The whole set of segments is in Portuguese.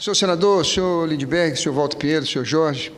Senhor senador, senhor Lindbergh, senhor Walter Pinheiro, senhor Jorge,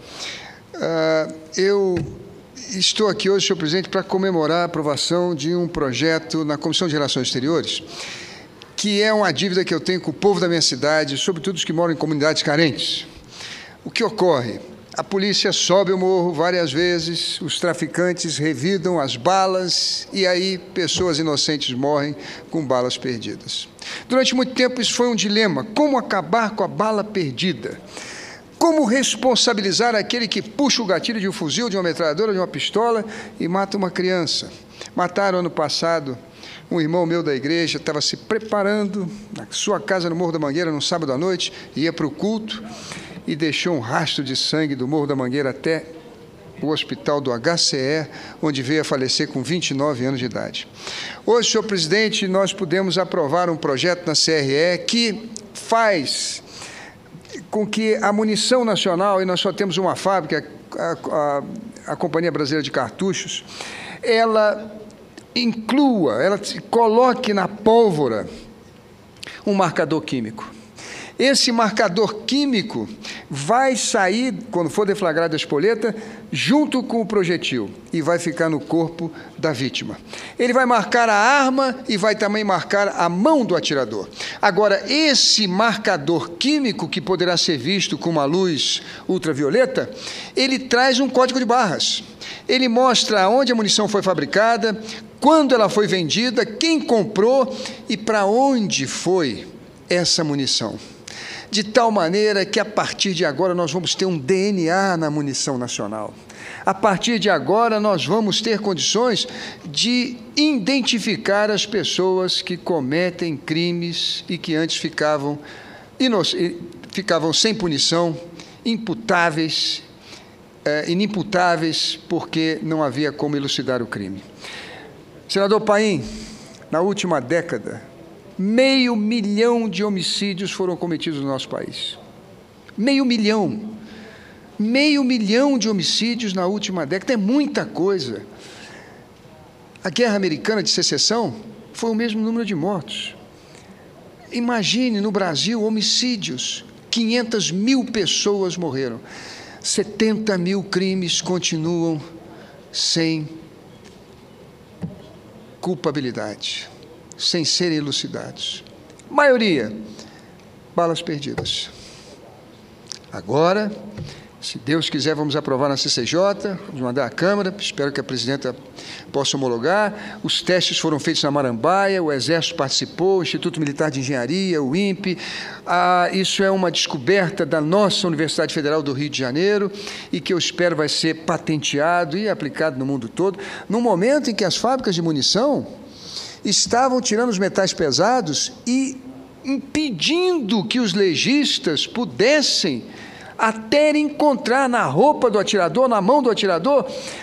eu estou aqui hoje, senhor presidente, para comemorar a aprovação de um projeto na Comissão de Relações Exteriores, que é uma dívida que eu tenho com o povo da minha cidade, sobretudo os que moram em comunidades carentes. O que ocorre? A polícia sobe o morro várias vezes, os traficantes revidam as balas e aí pessoas inocentes morrem com balas perdidas. Durante muito tempo isso foi um dilema: como acabar com a bala perdida? Como responsabilizar aquele que puxa o gatilho de um fuzil, de uma metralhadora, de uma pistola e mata uma criança? Mataram ano passado um irmão meu da igreja, estava se preparando na sua casa no Morro da Mangueira, num sábado à noite, ia para o culto e deixou um rastro de sangue do Morro da Mangueira até o hospital do HCE, onde veio a falecer com 29 anos de idade. Hoje, senhor presidente, nós pudemos aprovar um projeto na CRE que faz com que a munição nacional, e nós só temos uma fábrica, a Companhia Brasileira de Cartuchos, ela inclua, ela coloque na pólvora um marcador químico. Esse marcador químico vai sair, quando for deflagrada a espoleta, junto com o projetil e vai ficar no corpo da vítima. Ele vai marcar a arma e vai também marcar a mão do atirador. Agora, esse marcador químico, que poderá ser visto com uma luz ultravioleta, ele traz um código de barras. Ele mostra onde a munição foi fabricada, quando ela foi vendida, quem comprou e para onde foi essa munição. De tal maneira que, a partir de agora, nós vamos ter um DNA na munição nacional. A partir de agora, nós vamos ter condições de identificar as pessoas que cometem crimes e que antes ficavam sem punição, imputáveis, inimputáveis, porque não havia como elucidar o crime. Senador Paim, na última década, 500 mil de homicídios foram cometidos no nosso país. 500 mil. 500 mil de homicídios na última década. É muita coisa. A Guerra Americana de Secessão foi o mesmo número de mortos. Imagine, no Brasil, homicídios. 500 mil pessoas morreram. 70 mil crimes continuam sem culpabilidade, sem serem elucidados. Maioria, balas perdidas. Agora, se Deus quiser, vamos aprovar na CCJ, vamos mandar à Câmara, espero que a presidenta possa homologar. Os testes foram feitos na Marambaia, o Exército participou, o Instituto Militar de Engenharia, o INPE. Isso é uma descoberta da nossa Universidade Federal do Rio de Janeiro e que eu espero vai ser patenteado e aplicado no mundo todo, no momento em que as fábricas de munição estavam tirando os metais pesados e impedindo que os legistas pudessem até encontrar na roupa do atirador, na mão do atirador,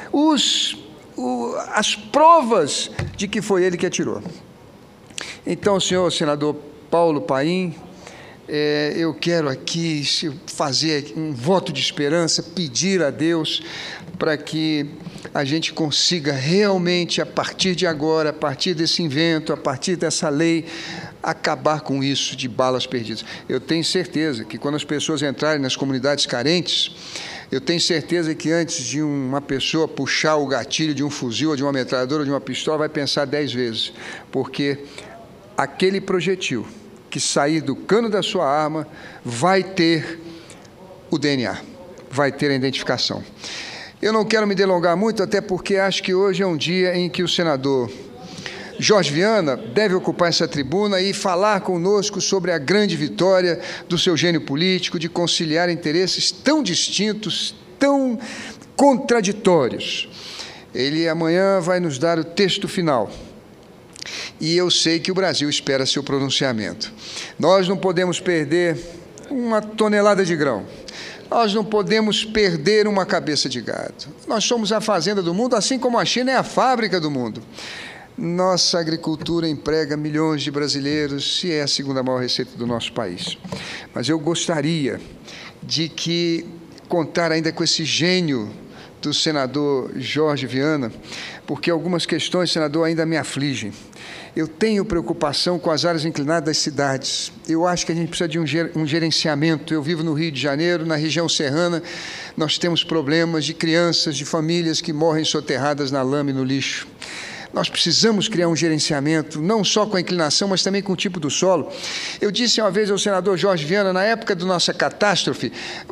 as provas de que foi ele que atirou. Então, senhor senador Paulo Paim, eu quero aqui fazer um voto de esperança, pedir a Deus para que a gente consiga realmente, a partir de agora, a partir desse invento, a partir dessa lei, acabar com isso de balas perdidas. Eu tenho certeza que quando as pessoas entrarem nas comunidades carentes, eu tenho certeza que antes de uma pessoa puxar o gatilho de um fuzil, ou de uma metralhadora, ou de uma pistola, vai pensar 10 vezes, porque aquele projetil que sair do cano da sua arma vai ter o DNA, vai ter a identificação. Eu não quero me delongar muito, até porque acho que hoje é um dia em que o senador Jorge Viana deve ocupar essa tribuna e falar conosco sobre a grande vitória do seu gênio político de conciliar interesses tão distintos, tão contraditórios. Ele amanhã vai nos dar o texto final. E eu sei que o Brasil espera seu pronunciamento. Nós não podemos perder uma tonelada de grão. Nós não podemos perder uma cabeça de gado. Nós somos a fazenda do mundo, assim como a China é a fábrica do mundo. Nossa agricultura emprega milhões de brasileiros e é a segunda maior receita do nosso país. Mas eu gostaria de contar ainda com esse gênio do senador Jorge Viana, porque algumas questões, senador, ainda me afligem. Eu tenho preocupação com as áreas inclinadas das cidades. Eu acho que a gente precisa de um gerenciamento. Eu vivo no Rio de Janeiro, na região serrana, nós temos problemas de crianças, de famílias que morrem soterradas na lama e no lixo. Nós precisamos criar um gerenciamento, não só com a inclinação, mas também com o tipo do solo. Eu disse uma vez ao senador Jorge Viana, na época da nossa catástrofe,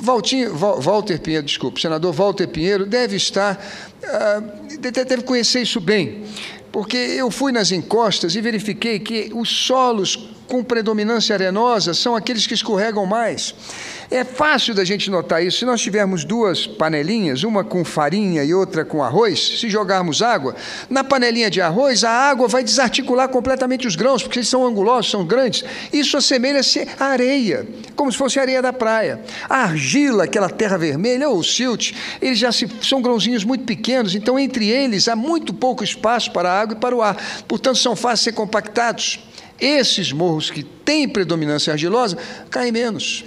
o senador Walter Pinheiro deve conhecer isso bem, porque eu fui nas encostas e verifiquei que os solos com predominância arenosa são aqueles que escorregam mais. É fácil da gente notar isso. Se nós tivermos duas panelinhas, uma com farinha e outra com arroz, se jogarmos água, na panelinha de arroz, a água vai desarticular completamente os grãos, porque eles são angulosos, são grandes. Isso assemelha-se à areia, como se fosse a areia da praia. A argila, aquela terra vermelha, ou o silt, eles são grãozinhos muito pequenos, então entre eles há muito pouco espaço para a água e para o ar. Portanto, são fáceis de ser compactados. Esses morros que têm predominância argilosa caem menos.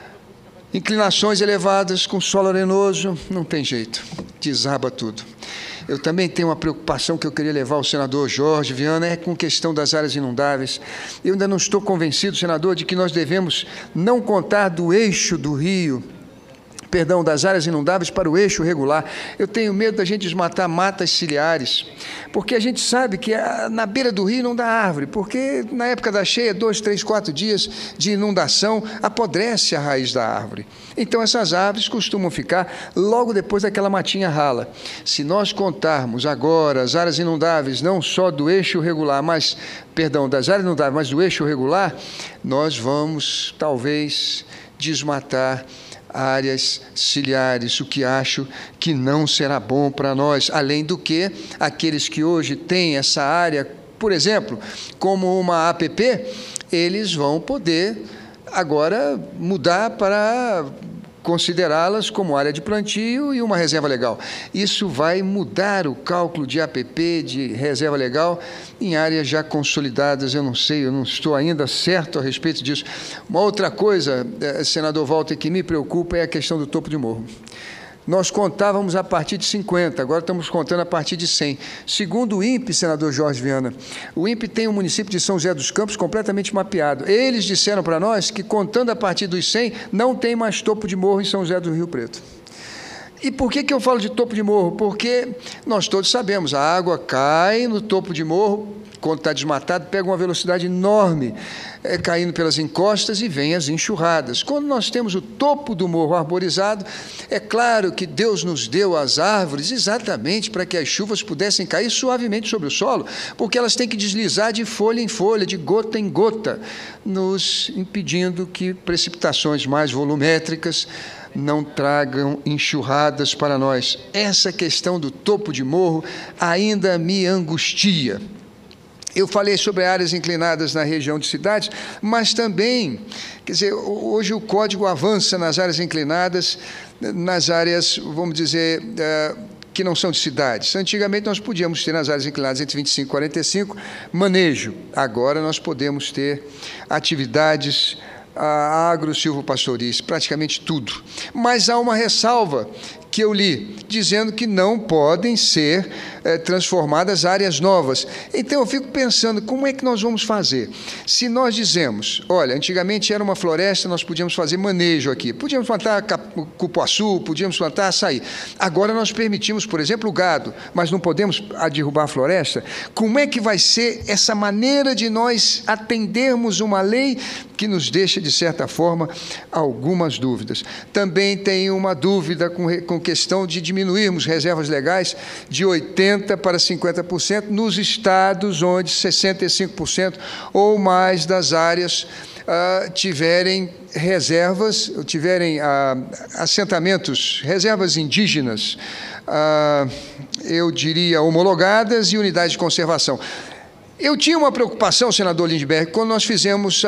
Inclinações elevadas, com solo arenoso, não tem jeito, desaba tudo. Eu também tenho uma preocupação que eu queria levar ao senador Jorge Viana, é com a questão das áreas inundáveis. Eu ainda não estou convencido, senador, de que nós devemos não contar do eixo do rio, das áreas inundáveis para o eixo regular. Eu tenho medo da gente desmatar matas ciliares, porque a gente sabe que na beira do rio não dá árvore, porque na época da cheia, 2, 3, 4 dias de inundação, apodrece a raiz da árvore. Então, essas árvores costumam ficar logo depois daquela matinha rala. Se nós contarmos agora as áreas inundáveis, não só do eixo regular, das áreas inundáveis, mas do eixo regular, nós vamos, talvez, desmatar áreas ciliares, o que acho que não será bom para nós, além do que aqueles que hoje têm essa área, por exemplo, como uma APP, eles vão poder agora mudar para considerá-las como área de plantio e uma reserva legal. Isso vai mudar o cálculo de APP, de reserva legal, em áreas já consolidadas. Eu não sei, eu não estou ainda certo a respeito disso. Uma outra coisa, senador Walter, que me preocupa é a questão do topo de morro. Nós contávamos a partir de 50, agora estamos contando a partir de 100. Segundo o INPE, senador Jorge Viana, o INPE tem o município de São José dos Campos completamente mapeado. Eles disseram para nós que, contando a partir dos 100, não tem mais topo de morro em São José do Rio Preto. E por que eu falo de topo de morro? Porque nós todos sabemos, a água cai no topo de morro, quando está desmatado, pega uma velocidade enorme, caindo pelas encostas e vem as enxurradas. Quando nós temos o topo do morro arborizado, é claro que Deus nos deu as árvores exatamente para que as chuvas pudessem cair suavemente sobre o solo, porque elas têm que deslizar de folha em folha, de gota em gota, nos impedindo que precipitações mais volumétricas não tragam enxurradas para nós. Essa questão do topo de morro ainda me angustia. Eu falei sobre áreas inclinadas na região de cidades, mas também, quer dizer, hoje o código avança nas áreas inclinadas, nas áreas, vamos dizer, que não são de cidades. Antigamente nós podíamos ter nas áreas inclinadas entre 25 e 45 manejo. Agora nós podemos ter atividades agro-silvopastoris, praticamente tudo. Mas há uma ressalva que eu li, dizendo que não podem ser transformadas áreas novas. Então, eu fico pensando, como é que nós vamos fazer? Se nós dizemos, olha, antigamente era uma floresta, nós podíamos fazer manejo aqui, podíamos plantar cupuaçu, podíamos plantar açaí. Agora nós permitimos, por exemplo, o gado, mas não podemos derrubar a floresta. Como é que vai ser essa maneira de nós atendermos uma lei que nos deixa, de certa forma, algumas dúvidas? Também tem uma dúvida com questão de diminuirmos reservas legais de 80% para 50% nos estados onde 65% ou mais das áreas tiverem reservas, tiverem assentamentos, reservas indígenas, eu diria homologadas, e unidades de conservação. Eu tinha uma preocupação, senador Lindbergh, quando nós fizemos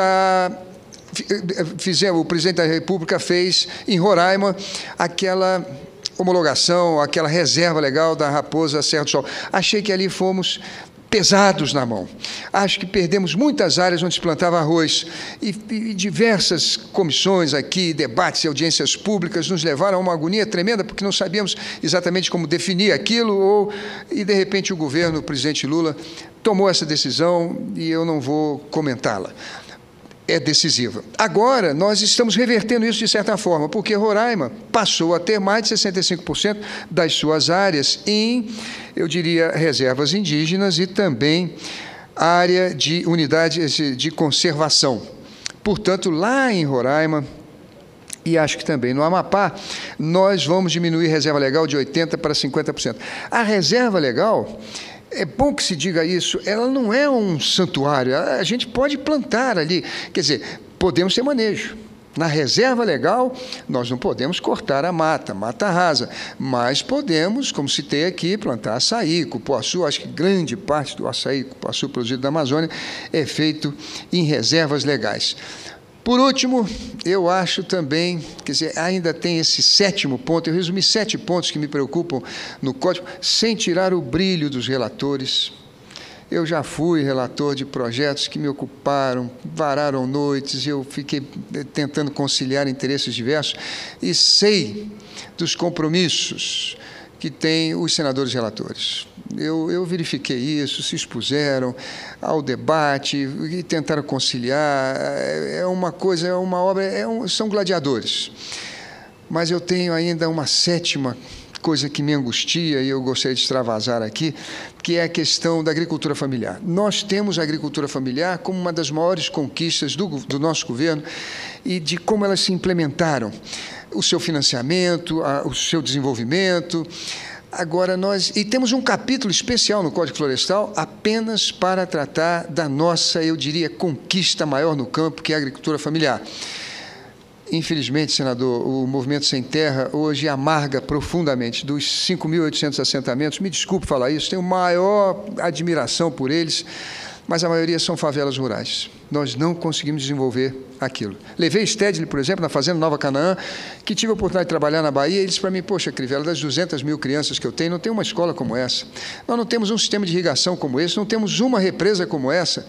o presidente da República fez em Roraima aquela homologação, aquela reserva legal da Raposa Serra do Sol. Achei que ali fomos pesados na mão. Acho que perdemos muitas áreas onde se plantava arroz e diversas comissões aqui, debates e audiências públicas nos levaram a uma agonia tremenda porque não sabíamos exatamente como definir aquilo e, de repente, o governo, o presidente Lula, tomou essa decisão e eu não vou comentá-la. É decisiva. Agora, nós estamos revertendo isso de certa forma, porque Roraima passou a ter mais de 65% das suas áreas em, eu diria, reservas indígenas e também área de unidade de conservação. Portanto, lá em Roraima, e acho que também no Amapá, nós vamos diminuir a reserva legal de 80% para 50%. A reserva legal, é bom que se diga isso, ela não é um santuário, a gente pode plantar ali, quer dizer, podemos ter manejo. Na reserva legal, nós não podemos cortar a mata rasa, mas podemos, como citei aqui, plantar açaí, cupuaçu. Acho que grande parte do açaí, cupuaçu produzido na Amazônia é feito em reservas legais. Por último, eu acho também, quer dizer, ainda tem esse 7º ponto, eu resumi 7 pontos que me preocupam no Código, sem tirar o brilho dos relatores. Eu já fui relator de projetos que me ocuparam, vararam noites, eu fiquei tentando conciliar interesses diversos e sei dos compromissos que têm os senadores relatores. Eu verifiquei isso, se expuseram ao debate e tentaram conciliar. É uma coisa, é uma obra, são gladiadores. Mas eu tenho ainda uma 7ª coisa que me angustia e eu gostaria de extravasar aqui, que é a questão da agricultura familiar. Nós temos a agricultura familiar como uma das maiores conquistas do nosso governo e de como elas se implementaram, o seu financiamento, o seu desenvolvimento. Agora, e temos um capítulo especial no Código Florestal apenas para tratar da nossa, eu diria, conquista maior no campo, que é a agricultura familiar. Infelizmente, senador, o Movimento Sem Terra hoje amarga profundamente dos 5.800 assentamentos. Me desculpe falar isso, tenho maior admiração por eles, mas a maioria são favelas rurais. Nós não conseguimos desenvolver aquilo. Levei Stedley, por exemplo, na Fazenda Nova Canaã, que tive a oportunidade de trabalhar na Bahia, e ele disse para mim, poxa, Crivella, das 200.000 crianças que eu tenho, não tem uma escola como essa. Nós não temos um sistema de irrigação como esse, não temos uma represa como essa.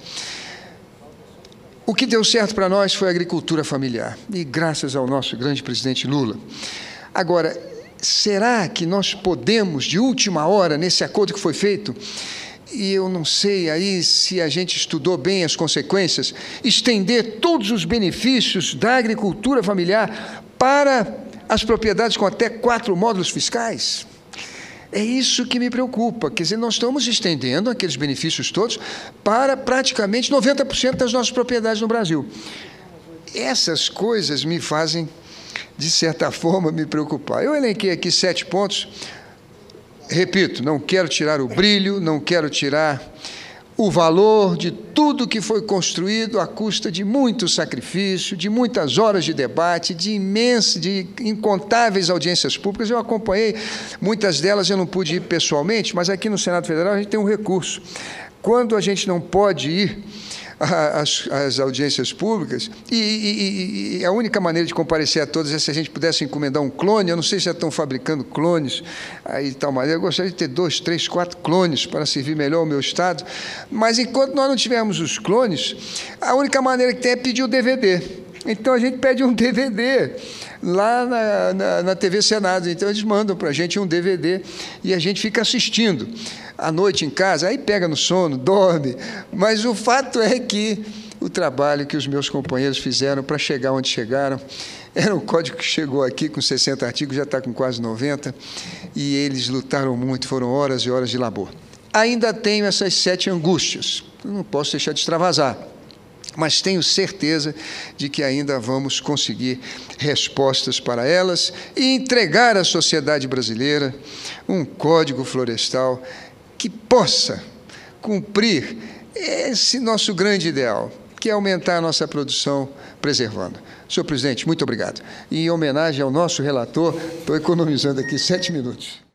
O que deu certo para nós foi a agricultura familiar, e graças ao nosso grande presidente Lula. Agora, será que nós podemos, de última hora, nesse acordo que foi feito, e eu não sei aí se a gente estudou bem as consequências, estender todos os benefícios da agricultura familiar para as propriedades com até 4 módulos fiscais? É isso que me preocupa, quer dizer, nós estamos estendendo aqueles benefícios todos para praticamente 90% das nossas propriedades no Brasil. Essas coisas me fazem, de certa forma, me preocupar. Eu elenquei aqui 7 pontos, repito, não quero tirar o brilho, não quero tirar o valor de tudo que foi construído à custa de muito sacrifício, de muitas horas de debate, de incontáveis audiências públicas. Eu acompanhei, muitas delas eu não pude ir pessoalmente, mas aqui no Senado Federal a gente tem um recurso. Quando a gente não pode ir às audiências públicas, e a única maneira de comparecer a todas é se a gente pudesse encomendar um clone. Eu não sei se já estão fabricando clones aí de tal maneira. Eu gostaria de ter 2, 3, 4 clones para servir melhor o meu Estado, mas enquanto nós não tivermos os clones, a única maneira que tem é pedir o DVD. Então, a gente pede um DVD lá na TV Senado. Então, eles mandam para a gente um DVD e a gente fica assistindo à noite em casa, aí pega no sono, dorme. Mas o fato é que o trabalho que os meus companheiros fizeram para chegar onde chegaram, era um código que chegou aqui com 60 artigos, já está com quase 90, e eles lutaram muito, foram horas e horas de labor. Ainda tenho essas 7 angústias, não posso deixar de extravasar, mas tenho certeza de que ainda vamos conseguir respostas para elas e entregar à sociedade brasileira um código florestal que possa cumprir esse nosso grande ideal, que é aumentar a nossa produção preservando. Senhor presidente, muito obrigado. E em homenagem ao nosso relator, estou economizando aqui 7 minutos.